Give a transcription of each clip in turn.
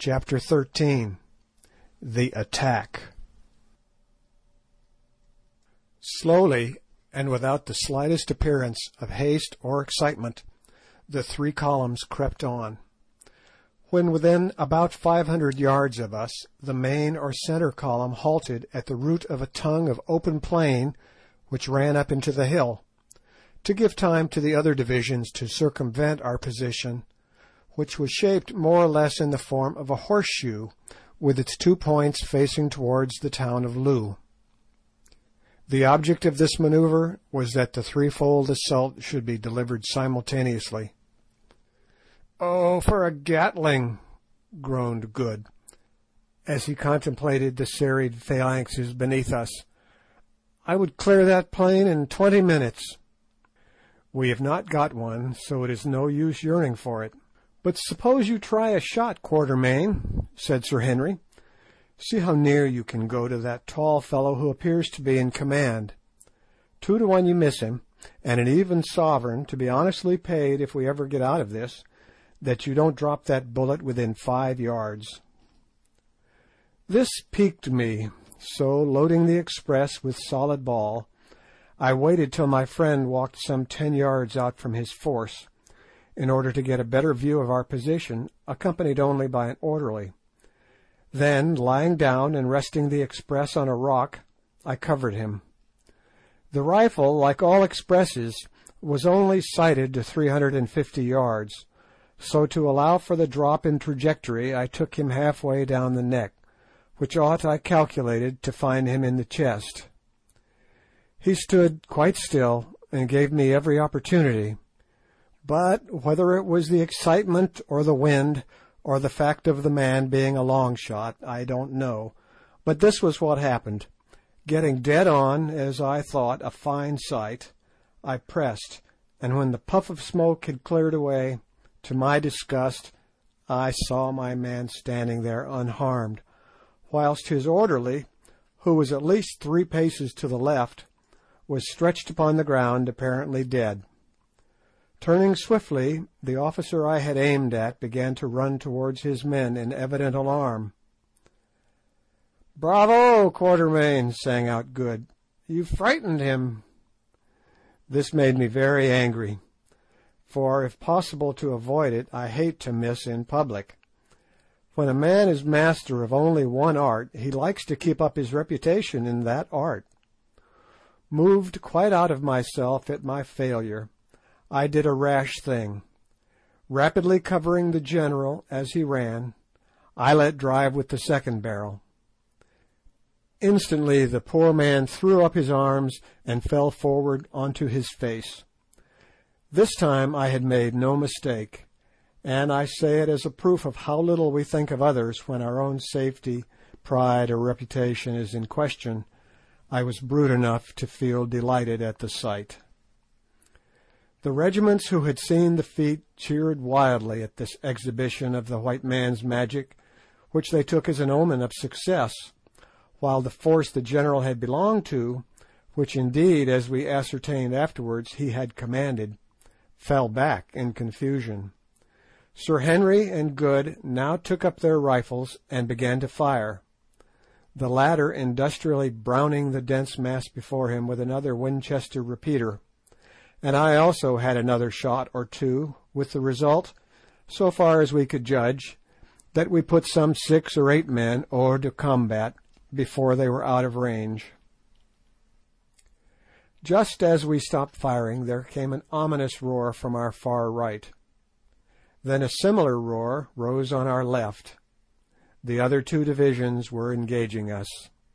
Chapter 13. The Attack. Slowly, and without the slightest appearance of haste or excitement, the three columns crept on. When within about 500 yards of us, the main or centre column halted at the root of a tongue of open plain which ran up into the hill, to give time to the other divisions to circumvent our position, which was shaped more or less in the form of a horseshoe, with its 2 points facing towards the town of Loo. The object of this manoeuvre was that the threefold assault should be delivered simultaneously. "Oh, for a Gatling!" groaned Good, as he contemplated the serried phalanxes beneath us. "I would clear that plain in 20 minutes." "We have not got one, so it is no use yearning for it. But suppose you try a shot, Quatermain," said Sir Henry. "See how near you can go to that tall fellow who appears to be in command. 2 to 1 you miss him, and an even sovereign to be honestly paid if we ever get out of this, that you don't drop that bullet within 5 yards." This piqued me, so loading the express with solid ball, I waited till my friend walked some 10 yards out from his force, in order to get a better view of our position, accompanied only by an orderly. Then, lying down and resting the express on a rock, I covered him. The rifle, like all expresses, was only sighted to 350 yards, so to allow for the drop in trajectory I took him halfway down the neck, which ought, I calculated, to find him in the chest. He stood quite still and gave me every opportunity, but whether it was the excitement or the wind or the fact of the man being a long shot, I don't know, but this was what happened. Getting dead on, as I thought, a fine sight, I pressed, and when the puff of smoke had cleared away, to my disgust, I saw my man standing there unharmed, whilst his orderly, who was at least 3 paces to the left, was stretched upon the ground, apparently dead. Turning swiftly, the officer I had aimed at began to run towards his men in evident alarm. "Bravo, Quatermain!" sang out Good. "You frightened him." This made me very angry, for if possible to avoid it, I hate to miss in public. When a man is master of only one art, he likes to keep up his reputation in that art. Moved quite out of myself at my failure, I did a rash thing. Rapidly covering the general as he ran, I let drive with the second barrel. Instantly the poor man threw up his arms and fell forward onto his face. This time I had made no mistake, and I say it as a proof of how little we think of others when our own safety, pride, or reputation is in question. I was brute enough to feel delighted at the sight. The regiments who had seen the feat cheered wildly at this exhibition of the white man's magic, which they took as an omen of success, while the force the general had belonged to, which indeed, as we ascertained afterwards, he had commanded, fell back in confusion. Sir Henry and Good now took up their rifles and began to fire, the latter industrially browning the dense mass before him with another Winchester repeater, and I also had another shot or 2, with the result, so far as we could judge, that we put some 6 or 8 men hors de combat before they were out of range. Just as we stopped firing, there came an ominous roar from our far right. Then a similar roar rose on our left. The other 2 divisions were engaging us.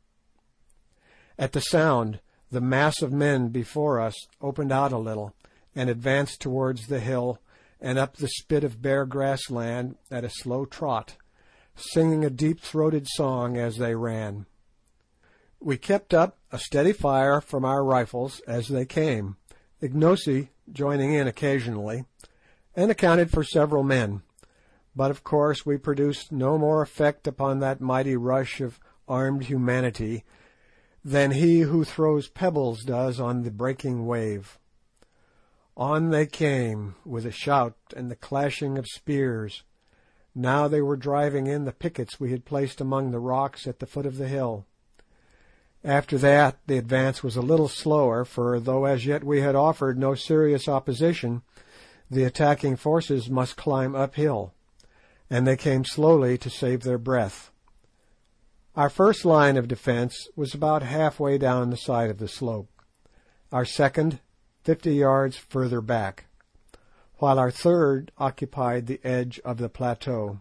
At the sound, the mass of men before us opened out a little, and advanced towards the hill and up the spit of bare grassland at a slow trot, singing a deep-throated song as they ran. We kept up a steady fire from our rifles as they came, Ignosi joining in occasionally, and accounted for several men, but of course we produced no more effect upon that mighty rush of armed humanity than he who throws pebbles does on the breaking wave. On they came, with a shout and the clashing of spears, Now they were driving in the pickets we had placed among the rocks at the foot of the hill. After that the advance was a little slower, for though as yet we had offered no serious opposition, the attacking forces must climb uphill, and they came slowly to save their breath. Our first line of defence was about halfway down the side of the slope, our second 50 yards further back, while our third occupied the edge of the plateau.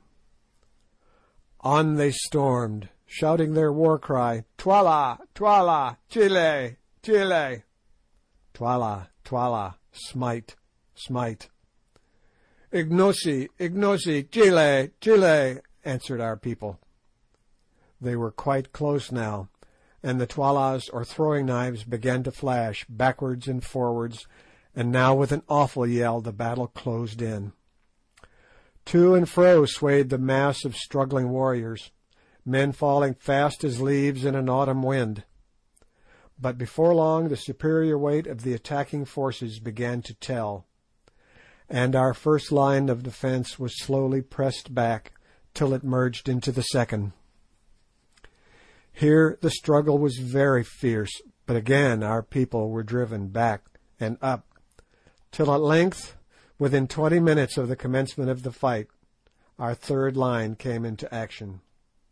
On they stormed, shouting their war cry, "Twala, Twala, Chile, Chile!" Twala, Twala, smite, smite. "Ignosi, Ignosi, Chile, Chile!" answered our people. They were quite close now, and the twalas or throwing knives began to flash backwards and forwards, and now with an awful yell the battle closed in. To and fro swayed the mass of struggling warriors, men falling fast as leaves in an autumn wind. But before long the superior weight of the attacking forces began to tell, and our first line of defence was slowly pressed back till it merged into the second. Here the struggle was very fierce, but again our people were driven back and up, till at length, within 20 minutes of the commencement of the fight, our third line came into action.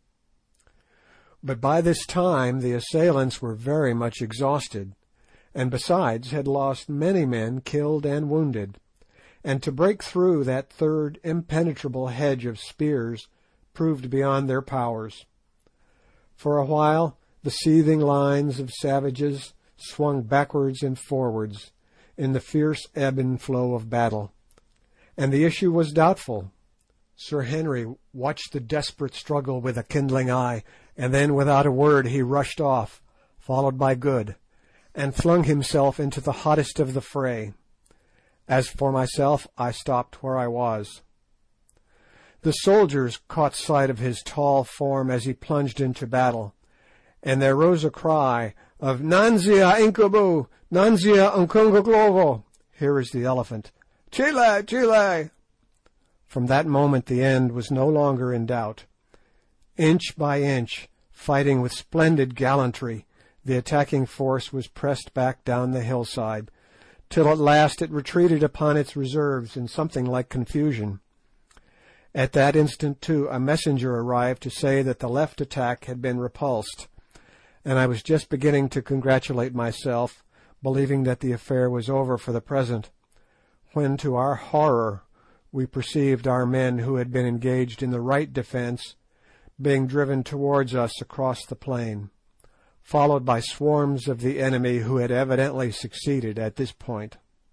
But by this time the assailants were very much exhausted, and besides had lost many men killed and wounded, and to break through that third impenetrable hedge of spears proved beyond their powers. For a while the seething lines of savages swung backwards and forwards in the fierce ebb and flow of battle, and the issue was doubtful. Sir Henry watched the desperate struggle with a kindling eye, and then without a word he rushed off, followed by Good, and flung himself into the hottest of the fray. As for myself, I stopped where I was. The soldiers caught sight of his tall form as he plunged into battle, and there rose a cry of "Nanzia Incubu! Nanzia Nkongoglovo!" Here is the elephant. "Chile! Chile!" From that moment the end was no longer in doubt. Inch by inch, fighting with splendid gallantry, the attacking force was pressed back down the hillside, till at last it retreated upon its reserves in something like confusion. At that instant, too, a messenger arrived to say that the left attack had been repulsed, and I was just beginning to congratulate myself, believing that the affair was over for the present, when to our horror we perceived our men who had been engaged in the right defence being driven towards us across the plain, followed by swarms of the enemy who had evidently succeeded at this point.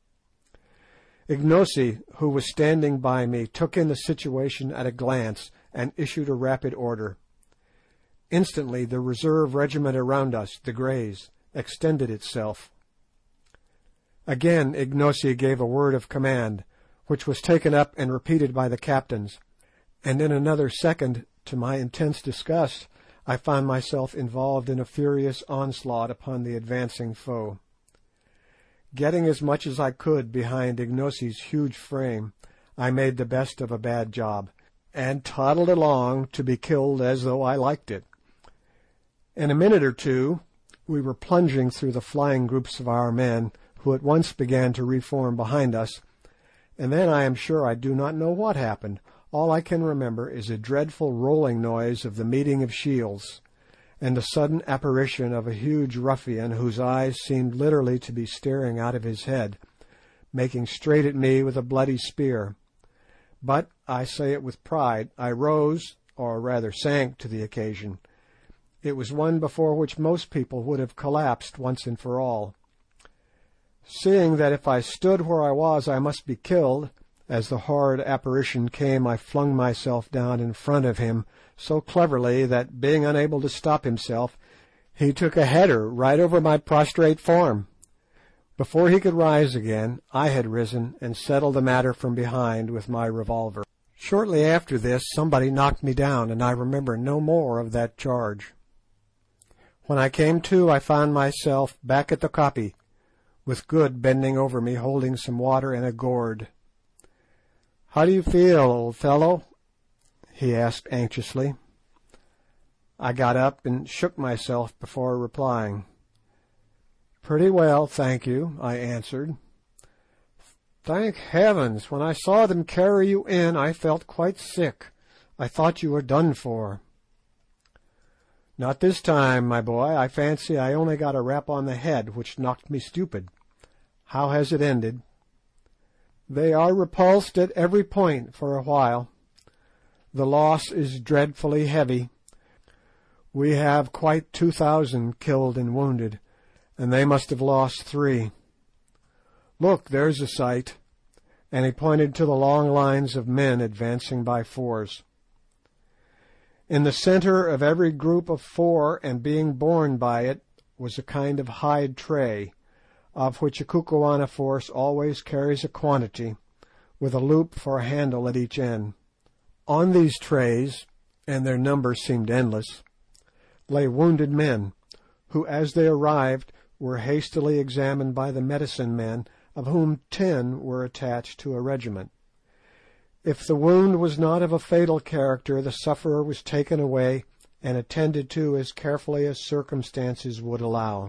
Ignosi, who was standing by me, took in the situation at a glance and issued a rapid order. Instantly the reserve regiment around us, the Greys, extended itself. Again Ignosi gave a word of command, which was taken up and repeated by the captains, and in another second, to my intense disgust, I found myself involved in a furious onslaught upon the advancing foe. Getting as much as I could behind Ignosi's huge frame, I made the best of a bad job, and toddled along to be killed as though I liked it. In a minute or two we were plunging through the flying groups of our men, who at once began to reform behind us, and then I am sure I do not know what happened. All I can remember is a dreadful rolling noise of the meeting of shields, and the sudden apparition of a huge ruffian whose eyes seemed literally to be staring out of his head, making straight at me with a bloody spear. But, I say it with pride, I rose, or rather sank, to the occasion. It was one before which most people would have collapsed once and for all. Seeing that if I stood where I was I must be killed, as the horrid apparition came I flung myself down in front of him so cleverly that, being unable to stop himself, he took a header right over my prostrate form. Before he could rise again, I had risen and settled the matter from behind with my revolver. Shortly after this somebody knocked me down, and I remember no more of that charge. When I came to, I found myself back at the koppie, with Good bending over me holding some water in a gourd. "How do you feel, old fellow?" he asked anxiously. I got up and shook myself before replying. "Pretty well, thank you," I answered. "Thank heavens! When I saw them carry you in I felt quite sick. I thought you were done for." "Not this time, my boy. I fancy I only got a rap on the head, which knocked me stupid. How has it ended?" "They are repulsed at every point for a while. The loss is dreadfully heavy. We have quite 2,000 killed and wounded, and they must have lost 3. Look, there's a sight," and he pointed to the long lines of men advancing by fours. In the centre of every group of 4, and being borne by it, was a kind of hide tray, of which a Kukuana force always carries a quantity, with a loop for a handle at each end. On these trays, and their number seemed endless, lay wounded men, who as they arrived were hastily examined by the medicine men, of whom 10 were attached to a regiment. If the wound was not of a fatal character, the sufferer was taken away and attended to as carefully as circumstances would allow.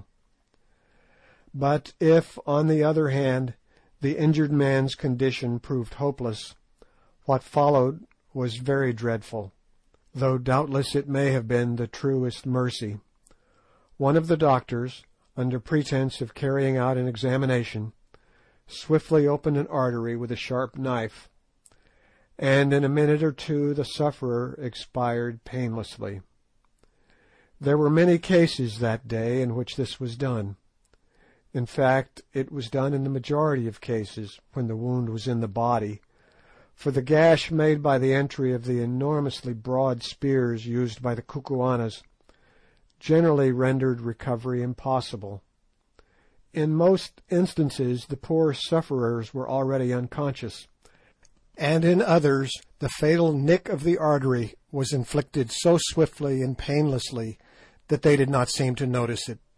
But if, on the other hand, the injured man's condition proved hopeless, what followed was very dreadful, though doubtless it may have been the truest mercy. One of the doctors, under pretence of carrying out an examination, swiftly opened an artery with a sharp knife, and in a minute or two the sufferer expired painlessly. There were many cases that day in which this was done. In fact, it was done in the majority of cases when the wound was in the body, for the gash made by the entry of the enormously broad spears used by the Kukuanas generally rendered recovery impossible. In most instances the poor sufferers were already unconscious, and in others the fatal nick of the artery was inflicted so swiftly and painlessly that they did not seem to notice it.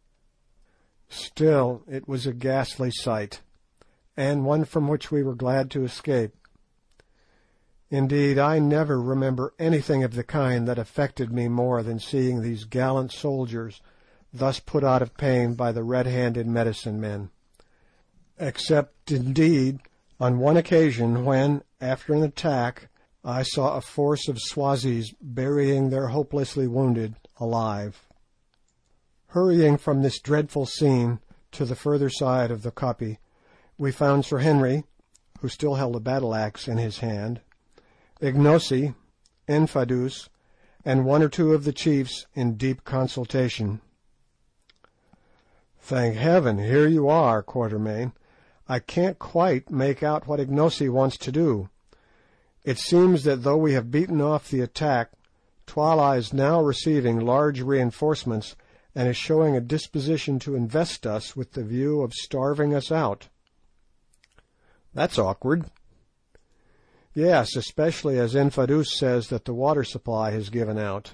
Still, it was a ghastly sight, and one from which we were glad to escape. Indeed, I never remember anything of the kind that affected me more than seeing these gallant soldiers thus put out of pain by the red-handed medicine men, except, indeed, on one occasion when, after an attack, I saw a force of Swazis burying their hopelessly wounded alive. Hurrying from this dreadful scene to the further side of the koppie, we found Sir Henry, who still held a battle-axe in his hand, Ignosi, Infadoos, and 1 or 2 of the chiefs in deep consultation. "Thank heaven, here you are, Quatermain. I can't quite make out what Ignosi wants to do. It seems that though we have beaten off the attack, Twala is now receiving large reinforcements, and is showing a disposition to invest us with the view of starving us out." "That's awkward." "Yes, especially as Infadoos says that the water supply has given out."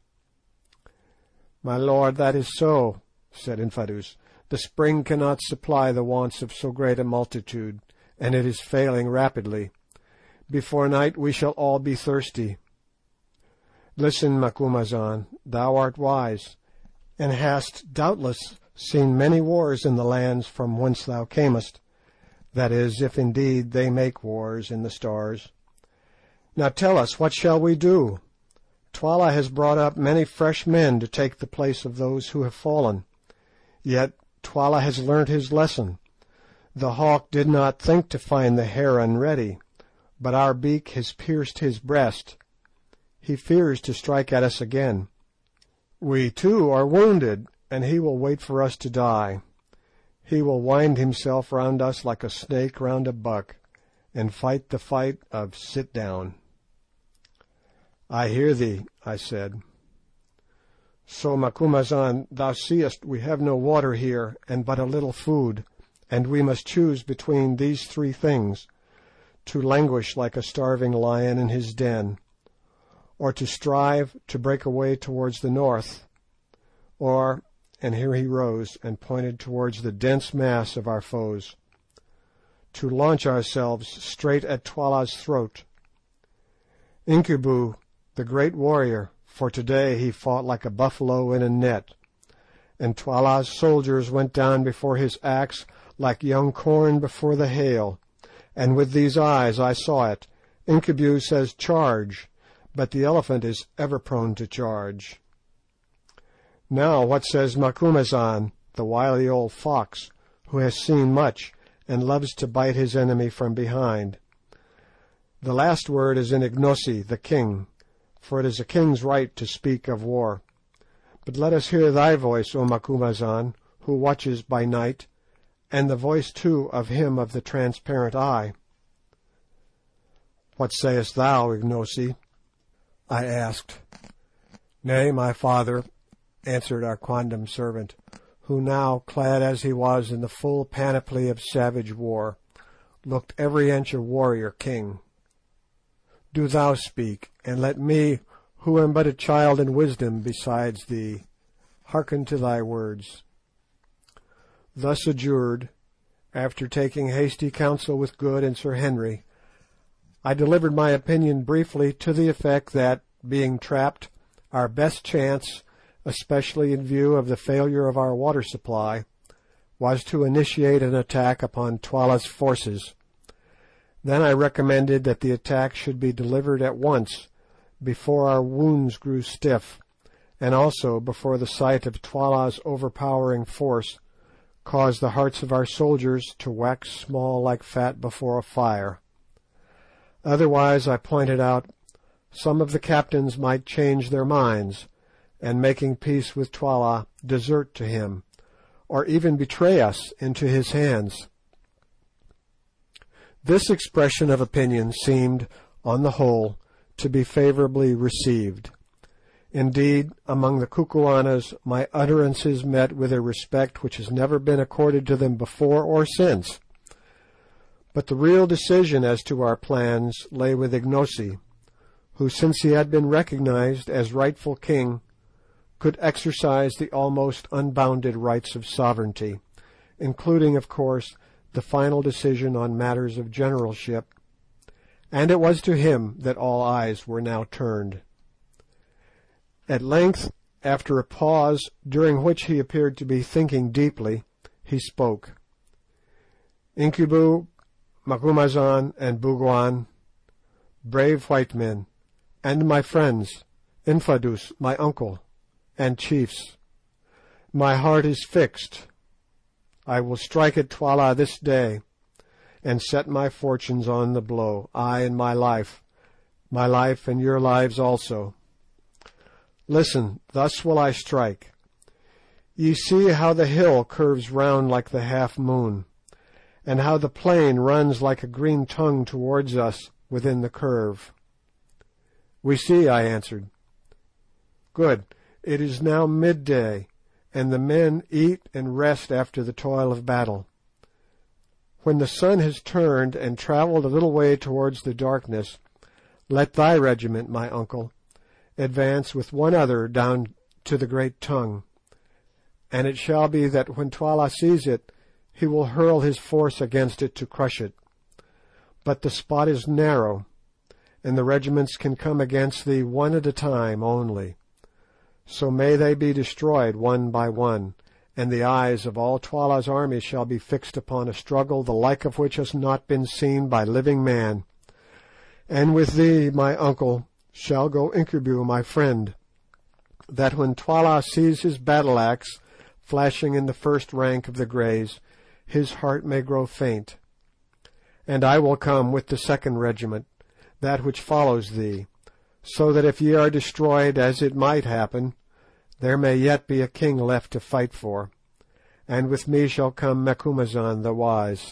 "My lord, that is so," said Infadoos. "The spring cannot supply the wants of so great a multitude, and it is failing rapidly. Before night we shall all be thirsty. Listen, Macumazahn, thou art wise, and hast doubtless seen many wars in the lands from whence thou camest, that is, if indeed they make wars in the stars. Now tell us, what shall we do? Twala has brought up many fresh men to take the place of those who have fallen. Yet Twala has learnt his lesson. The hawk did not think to find the heron ready, but our beak has pierced his breast. He fears to strike at us again. We too are wounded, and he will wait for us to die. He will wind himself round us like a snake round a buck, and fight the fight of sit down." "I hear thee," I said. "So, Macumazahn, thou seest we have no water here, and but a little food, and we must choose between these 3 things: to languish like a starving lion in his den, or to strive to break away towards the north, or," and here he rose and pointed towards the dense mass of our foes, "to launch ourselves straight at Twala's throat. Incubu, the great warrior, for today he fought like a buffalo in a net, and Twala's soldiers went down before his axe like young corn before the hail, and with these eyes I saw it. Incubu says charge, but the elephant is ever prone to charge. Now what says Macumazahn, the wily old fox, who has seen much, and loves to bite his enemy from behind? The last word is in Ignosi, the king, for it is a king's right to speak of war. But let us hear thy voice, O Macumazahn, who watches by night, and the voice too of him of the transparent eye. What sayest thou, Ignosi? I asked. Nay, my father, answered our quondam servant, who now, clad as he was in the full panoply of savage war, looked every inch a warrior king. Do thou speak, and let me, who am but a child in wisdom besides thee, hearken to thy words. Thus adjured, after taking hasty counsel with Good and Sir Henry, I delivered my opinion briefly to the effect that, being trapped, our best chance, especially in view of the failure of our water supply, was to initiate an attack upon Twala's forces. Then I recommended that the attack should be delivered at once, before our wounds grew stiff, and also before the sight of Twala's overpowering force caused the hearts of our soldiers to wax small like fat before a fire. Otherwise, I pointed out, some of the captains might change their minds, and making peace with Twala, desert to him, or even betray us into his hands. This expression of opinion seemed, on the whole, to be favourably received. Indeed, among the Kukuanas my utterances met with a respect which has never been accorded to them before or since. But the real decision as to our plans lay with Ignosi, who, since he had been recognised as rightful king, could exercise the almost unbounded rights of sovereignty, including, of course, the final decision on matters of generalship, and it was to him that all eyes were now turned. At length, after a pause, during which he appeared to be thinking deeply, he spoke. Incubu, Macumazahn, and Bougwan, brave white men, and my friends, Infadoos, my uncle, and chiefs, my heart is fixed. I will strike at Twala this day, and set my fortunes on the blow, I and my life and your lives also. Listen, thus will I strike. Ye see how the hill curves round like the half moon, and how the plain runs like a green tongue towards us within the curve. We see, I answered. Good. It is now midday, and the men eat and rest after the toil of battle. When the sun has turned and travelled a little way towards the darkness, let thy regiment, my uncle, advance with one other down to the great tongue, and it shall be that when Twala sees it, he will hurl his force against it to crush it. But the spot is narrow, and the regiments can come against thee one at a time only. So may they be destroyed one by one, and the eyes of all Twala's army shall be fixed upon a struggle the like of which has not been seen by living man. And with thee, my uncle, shall go Incubu, my friend, that when Twala sees his battle-axe flashing in the first rank of the Greys, his heart may grow faint. And I will come with the second regiment, that which follows thee, so that if ye are destroyed, as it might happen, there may yet be a king left to fight for, and with me shall come Macumazahn the wise.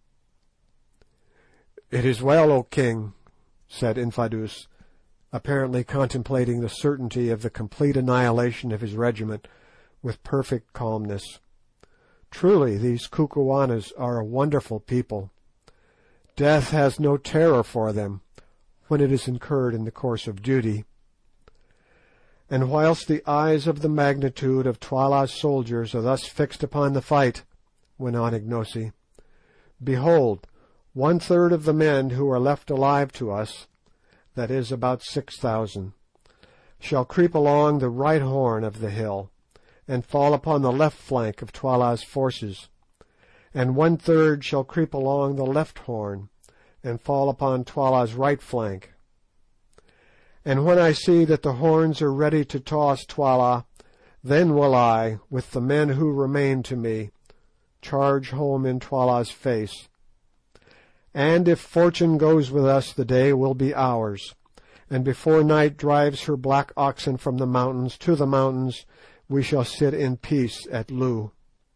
It is well, O king, said Infadoos, apparently contemplating the certainty of the complete annihilation of his regiment with perfect calmness. Truly, these Kukuanas are a wonderful people. Death has no terror for them when it is incurred in the course of duty. And whilst the eyes of the magnitude of Twala's soldiers are thus fixed upon the fight, went on Ignosi, behold, 1/3 of the men who are left alive to us, that is, about 6,000, shall creep along the right horn of the hill, and fall upon the left flank of Twala's forces, and 1/3 shall creep along the left horn, and fall upon Twala's right flank. And when I see that the horns are ready to toss Twala, then will I, with the men who remain to me, charge home in Twala's face. And if fortune goes with us, the day will be ours, and before night drives her black oxen from the mountains to the mountains, we shall sit in peace at Loo.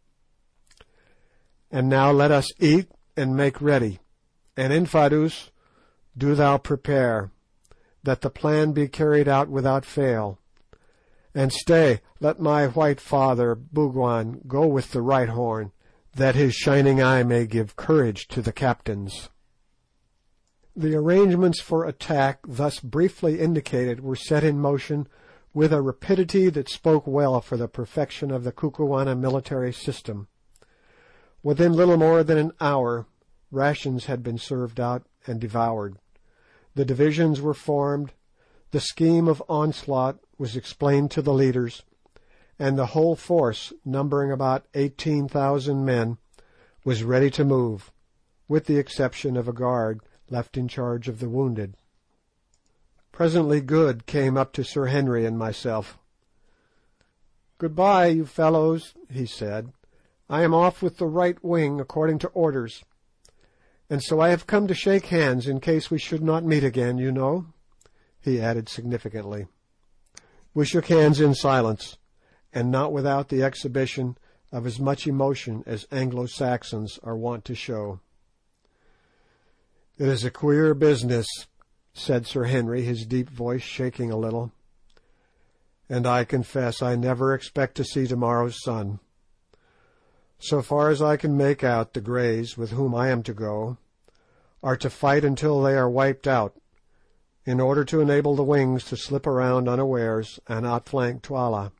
And now let us eat and make ready, and Infadoos, do thou prepare, that the plan be carried out without fail. And stay, let my white father, Bougwan, go with the right horn, that his shining eye may give courage to the captains." The arrangements for attack thus briefly indicated were set in motion with a rapidity that spoke well for the perfection of the Kukuana military system. Within little more than an hour rations had been served out and devoured. The divisions were formed, the scheme of onslaught was explained to the leaders, and the whole force, numbering about 18,000 men, was ready to move, with the exception of a guard left in charge of the wounded. Presently Good came up to Sir Henry and myself. "Good-bye, you fellows," he said. "I am off with the right wing according to orders, and so I have come to shake hands in case we should not meet again, you know," he added significantly. We shook hands in silence, and not without the exhibition of as much emotion as Anglo-Saxons are wont to show. "It is a queer business," said Sir Henry, his deep voice shaking a little, "and I confess I never expect to see tomorrow's sun. So far as I can make out, the Greys, with whom I am to go, are to fight until they are wiped out, in order to enable the wings to slip around unawares and outflank Twala.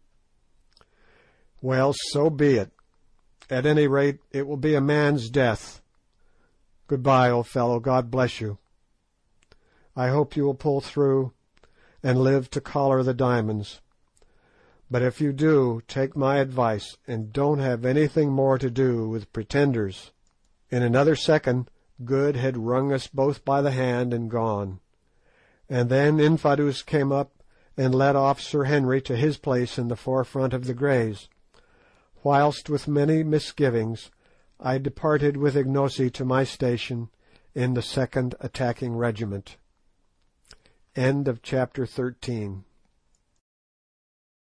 Well, so be it. At any rate, it will be a man's death. Good-bye, old fellow. God bless you. I hope you will pull through and live to collar the diamonds. But if you do, take my advice and don't have anything more to do with pretenders." In another second Good had wrung us both by the hand and gone, and then Infadoos came up and led off Sir Henry to his place in the forefront of the Greys, whilst with many misgivings I departed with Ignosi to my station in the 2nd Attacking Regiment. End of chapter 13.